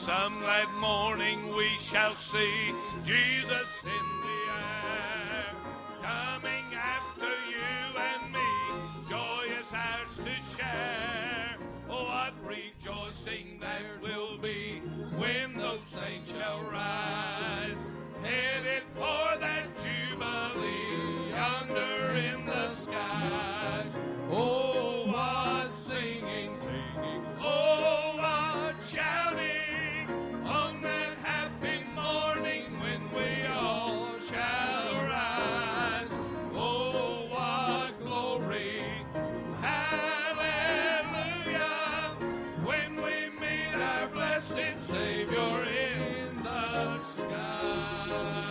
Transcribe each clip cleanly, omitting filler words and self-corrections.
some glad morning we shall see Jesus in the air. Coming after you and me, joy is ours to share. Oh, what rejoicing there will be when those saints shall rise, headed for that jubilee yonder in the skies. Oh, what singing, singing, oh, what shouting on that happy morning when we all shall rise. Oh, what glory, hallelujah, when we meet our blessed Savior in the sky.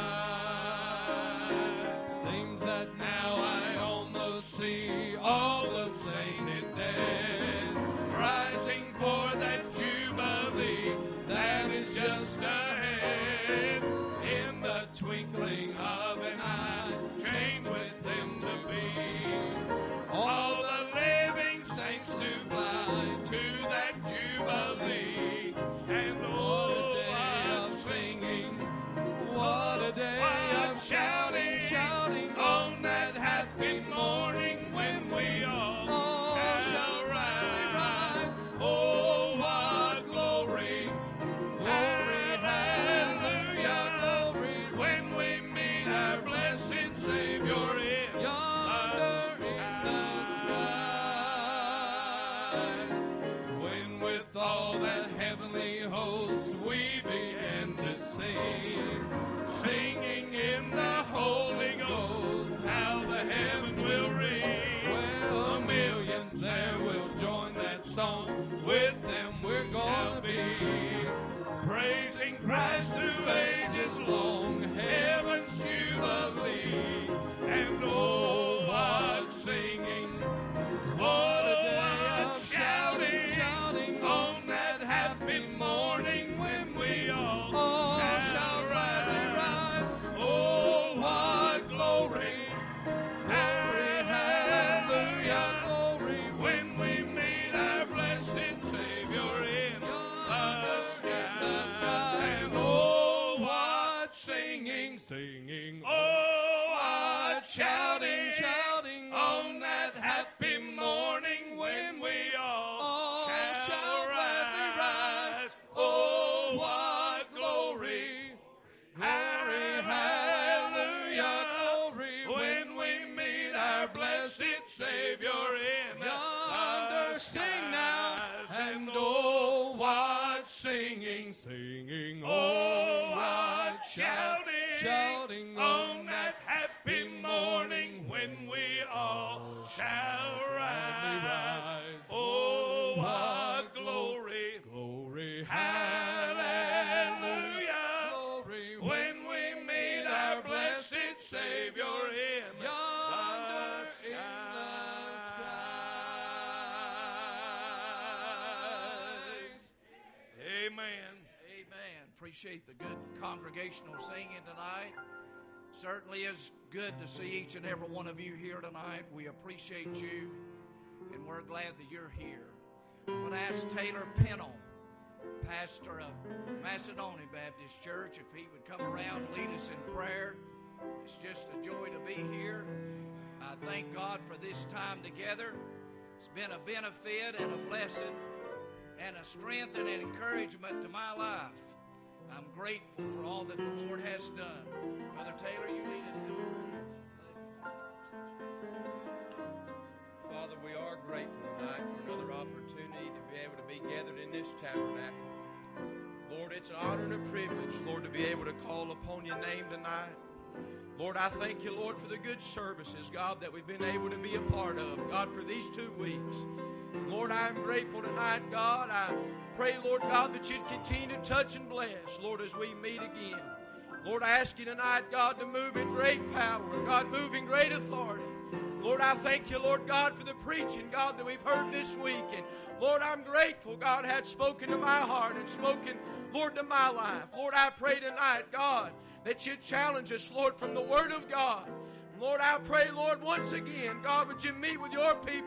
Seems that now I almost see all the sainted dead, rising for that jubilee that is just ahead. In the twinkling of an eye, change with them to be, all the living saints to fly to that jubilee. And what a day of singing, what a day of shouting, shouting on that happy morning when we all shall rise. Oh, what glory, glory, hallelujah, glory, when we meet our blessed Savior in yonder in the sky. When with all that heavenly host we begin to sing, singing in the Holy Ghost, how the heavens will ring. Well, the millions there will join that song. With them we're gonna be praising Christ through ages long, heaven's jubilee. And oh, what singing, what a day of shouting, shouting on that happy morning when we all shall rightly rise. Oh, what glory, glory, hallelujah, glory, when we meet our blessed Savior in the sky. And oh, what singing, singing, oh, what shouting, shouting on that happy morning when we all shall rightly rise. Oh, what glory, glory, hallelujah, glory, when we meet our blessed Savior in yonder. Sing now, and oh, what singing, singing, oh, what shouting, shouting on that happy morning when we all shall rise. Oh, what glory, glory, hallelujah, glory, when we meet our blessed Savior in yonder in the skies. Amen. Amen. Appreciate the good congregational singing tonight. Certainly is good to see each and every one of you here tonight. We appreciate you, and we're glad that you're here. I'm going to ask Taylor Pennell, pastor of Macedonia Baptist Church, if he would come around and lead us in prayer. It's just a joy to be here. I thank God for this time together. It's been a benefit and a blessing and a strength and an encouragement to my life. I'm grateful for all that the Lord has done. Brother Taylor, you lead us in prayer. Father, we are grateful tonight for another opportunity to be able to be gathered in this tabernacle. Lord, it's an honor and a privilege, Lord, to be able to call upon your name tonight. Lord, I thank you, Lord, for the good services, God, that we've been able to be a part of, God, for these 2 weeks. Lord, I am grateful tonight, God. I pray, Lord God, that you'd continue to touch and bless, Lord, as we meet again. Lord, I ask you tonight, God, to move in great power, God, move in great authority. Lord, I thank you, Lord God, for the preaching, God, that we've heard this week. And Lord, I'm grateful, God, had spoken to my heart and spoken, Lord, to my life. Lord, I pray tonight, God, that you'd challenge us, Lord, from the Word of God. Lord, I pray, Lord, once again, God, would you meet with your people,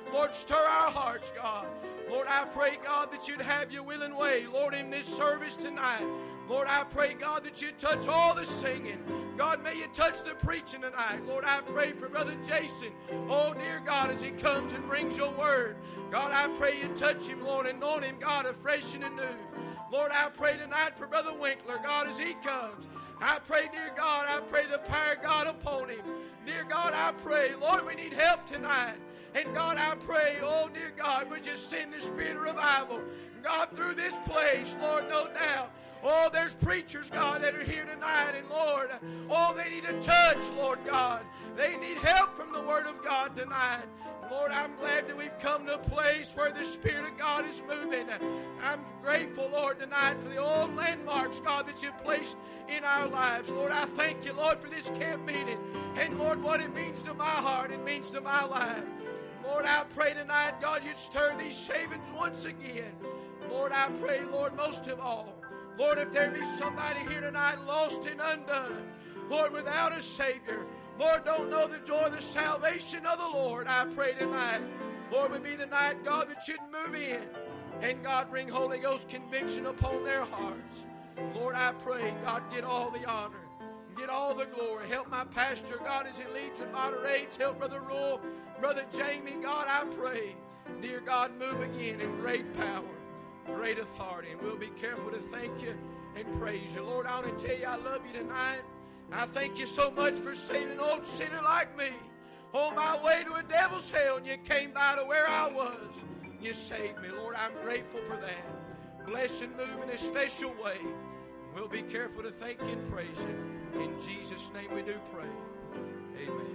Lord, stir our hearts, God. Lord, I pray, God, that you'd have your will and way, Lord, in this service tonight. Lord, I pray, God, that you'd touch all the singing. God, may you touch the preaching tonight. Lord, I pray for Brother Jason. Oh, dear God, as he comes and brings your word. God, I pray you touch him, Lord, and anoint him, God, afresh and anew. Lord, I pray tonight for Brother Winkler, God, as he comes. I pray, dear God, I pray the power of God upon him. Dear God, I pray, Lord, we need help tonight. And God, I pray, oh, dear God, would you send the spirit of revival, God, through this place, Lord, no doubt. Oh, there's preachers, God, that are here tonight, and Lord, oh, they need a touch, Lord God. They need help from the Word of God tonight. Lord, I'm glad that we've come to a place where the Spirit of God is moving. I'm grateful, Lord, tonight for the old landmarks, God, that you've placed in our lives. Lord, I thank you, Lord, for this camp meeting. And, Lord, what it means to my heart, it means to my life. Lord, I pray tonight, God, you'd stir these shavings once again. Lord, I pray, Lord, most of all, Lord, if there be somebody here tonight lost and undone, Lord, without a Savior, Lord, don't know the joy of the salvation of the Lord, I pray tonight, Lord, would be the night, God, that you'd move in and, God, bring Holy Ghost conviction upon their hearts. Lord, I pray, God, get all the honor, get all the glory. Help my pastor, God, as he leads and moderates. Help Brother Rule, Brother Jamie, God, I pray, dear God, move again in great power, great authority, and we'll be careful to thank you and praise you. Lord, I want to tell you I love you tonight. I thank you so much for saving an old sinner like me on my way to a devil's hell, and you came by to where I was. You saved me. Lord, I'm grateful for that. Bless and move in a special way. We'll be careful to thank you and praise you. In Jesus' name we do pray. Amen.